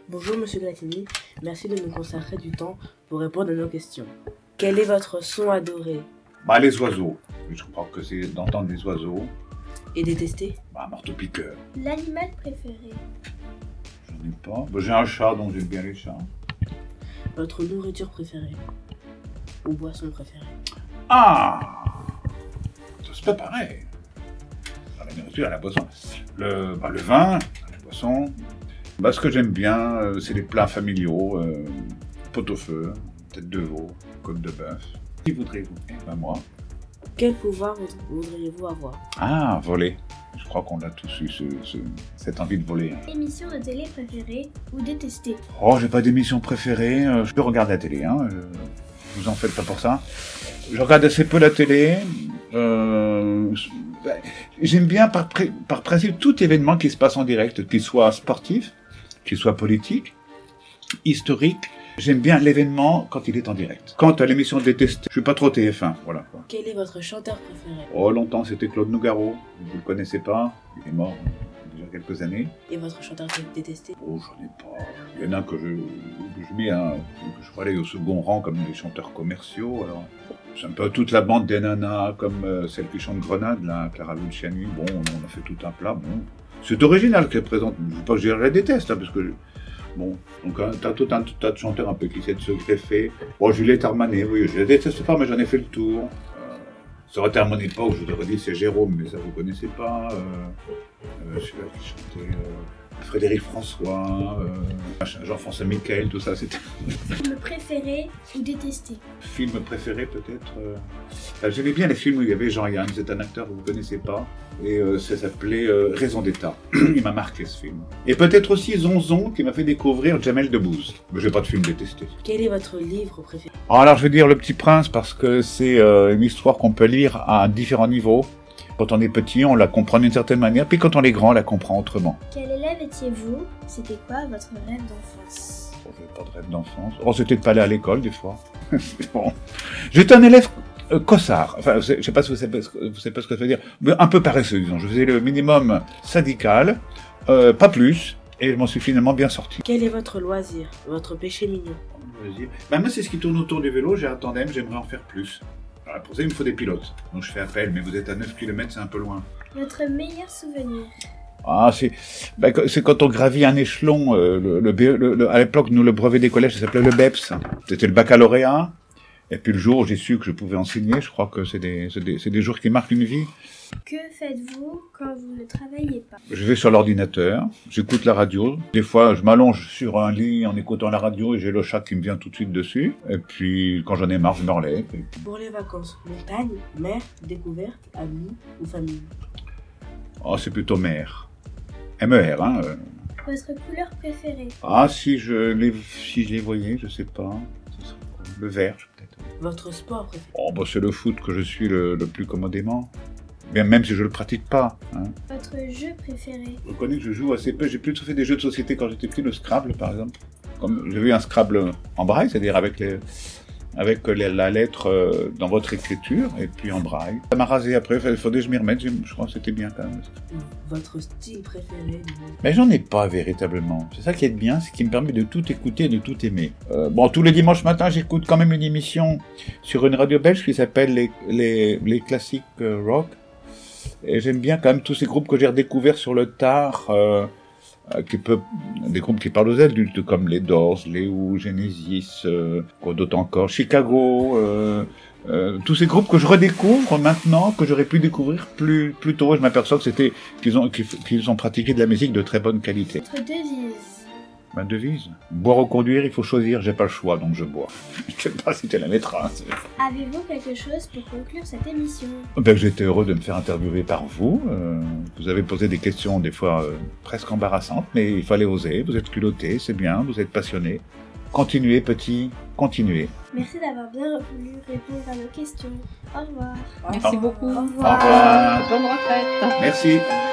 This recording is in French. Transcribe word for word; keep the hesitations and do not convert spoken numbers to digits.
Bonjour Monsieur Glatini, merci de nous consacrer du temps pour répondre à nos questions. Quel est votre son adoré? Bah les oiseaux, je crois que c'est d'entendre des oiseaux. Et détesté? Bah marteau-piqueur. L'animal préféré? J'en ai pas. Bah, j'ai un chat donc j'aime bien les chats. Votre nourriture préférée? Ou boisson préférée? Ah, c'est pas pareil. Dans la nourriture et la boisson. Le, bah, le vin, la boisson. Bah, ce que j'aime bien, euh, c'est les plats familiaux. Euh, pot-au-feu, tête de veau, côte de bœuf. Qui voudriez-vous? Bah, moi. Quel pouvoir voudriez-vous avoir? Ah, voler. Je crois qu'on a tous eu ce, ce, cette envie de voler. Émission de télé préférée ou détestée? Oh, j'ai pas d'émission préférée. Euh, je regarde la télé, hein. Je, vous en faites pas pour ça. Je regarde assez peu la télé. Euh, j'aime bien par, par principe tout événement qui se passe en direct, qu'il soit sportif, qu'il soit politique, historique. J'aime bien l'événement quand il est en direct. Quant à l'émission détestée, je suis pas trop T F un, voilà. Quel est votre chanteur préféré? Oh, longtemps c'était Claude Nougaro. Vous le connaissez pas? Il est mort il y a déjà quelques années. Et votre chanteur détesté? Oh, j'en ai pas. Il y en a que je, que je mets, hein, que je relève au second rang comme les chanteurs commerciaux. Alors, j'aime pas toute la bande des nanas comme euh, celle qui chante Grenade, là, Clara Luciani. Bon, on a fait tout un plat. Bon, c'est original qu'elle présente. Je ne veux pas que je la déteste, hein, parce que bon, donc hein, t'as tout un tas de chanteurs un peu qui essaient de se greffer. Bon, Juliette Armanet, oui, je la déteste pas, mais j'en ai fait le tour. Euh, ça aurait été à mon époque, je vous aurais dit c'est Jérôme, mais ça vous connaissez pas. Euh, euh, celui-là qui chantait euh, Frédéric François, euh, Jean-François Michael, tout ça, c'était. Film préféré ou détesté? Film préféré peut-être. Euh... Enfin, j'aimais bien les films où il y avait Jean-Yann, c'est un acteur que vous ne connaissez pas. Et euh, ça s'appelait euh, Raison d'État. Il m'a marqué ce film. Et peut-être aussi Zonzon qui m'a fait découvrir Jamel Debbouze. Mais j'ai pas de film détesté. Quel est votre livre préféré? Oh, alors je vais dire Le Petit Prince parce que c'est euh, une histoire qu'on peut lire à différents niveaux. Quand on est petit, on la comprend d'une certaine manière, puis quand on est grand, on la comprend autrement. Quel élève étiez-vous? C'était quoi votre rêve d'enfance? Oh, j'avais pas de rêve d'enfance. Oh, c'était de pas aller à l'école des fois. Bon. J'étais un élève Euh, cossard, enfin, je sais pas si vous savez, vous savez pas ce que ça veut dire, mais un peu paresseux, disons. Je faisais le minimum syndical, euh, pas plus, et je m'en suis finalement bien sorti. Quel est votre loisir, votre péché mignon? Loisir. Bah, moi, c'est ce qui tourne autour du vélo, j'ai un tandem, j'aimerais en faire plus. Alors, pour ça, il me faut des pilotes. Donc, je fais appel, mais vous êtes à neuf kilomètres, c'est un peu loin. Votre meilleur souvenir? Ah, c'est, bah, c'est quand on gravit un échelon, euh, le, le, le, le, à l'époque, nous, le brevet des collèges, ça s'appelait le B E P S. C'était le baccalauréat. Et puis le jour où j'ai su que je pouvais enseigner, je crois que c'est des, c'est des, c'est des jours qui marquent une vie. Que faites-vous quand vous ne travaillez pas? Je vais sur l'ordinateur, j'écoute la radio. Des fois, je m'allonge sur un lit en écoutant la radio et j'ai le chat qui me vient tout de suite dessus. Et puis, quand j'en ai marre, je me relève. Pour les vacances, montagne, mer, découverte, amis ou famille? Oh, c'est plutôt mer. M E R, hein. Votre couleur préférée? Ah, si je les, si je les voyais, je sais pas. Ce serait quoi? Le vert, peut-être. Votre sport préféré? Oh, bah, c'est le foot que je suis le, le plus commodément. Bien, même si je le pratique pas. Hein. Votre jeu préféré? Je reconnais que je joue assez peu. J'ai plutôt fait des jeux de société quand j'étais petit, le Scrabble, par exemple. Comme j'ai vu un Scrabble en braille, c'est-à-dire avec, les, avec les, la lettre euh, dans votre écriture, et puis en braille. Ça m'a rasé après, il faudrait que je m'y remette, je crois que c'était bien quand même. Votre style préféré? Mais j'en ai pas véritablement. C'est ça qui est bien, c'est qu'il me permet de tout écouter et de tout aimer. Euh, bon, tous les dimanches matins, j'écoute quand même une émission sur une radio belge qui s'appelle les, les, les classiques euh, rock. Et j'aime bien quand même tous ces groupes que j'ai redécouverts sur le tard, euh, euh, qui peut, des groupes qui parlent aux adultes, comme les Doors, les Who, Genesis, euh, quoi d'autre encore, Chicago, euh, euh, tous ces groupes que je redécouvre maintenant, que j'aurais pu découvrir plus, plus tôt. Je m'aperçois que c'était, qu'ils ont, qu'ils ont pratiqué de la musique de très bonne qualité. Votre devise? Ma devise? Boire ou conduire, il faut choisir, j'ai pas le choix, donc je bois. Je sais pas si tu la mettras. Avez-vous quelque chose pour conclure cette émission? Ben, j'étais heureux de me faire interviewer par vous. Euh, vous avez posé des questions, des fois euh, presque embarrassantes, mais il fallait oser. Vous êtes culotté, c'est bien, vous êtes passionné. Continuez, petit, continuez. Merci d'avoir bien voulu répondre à nos questions. Au revoir. Merci beaucoup. Au revoir. Au revoir. Bonne retraite. Merci.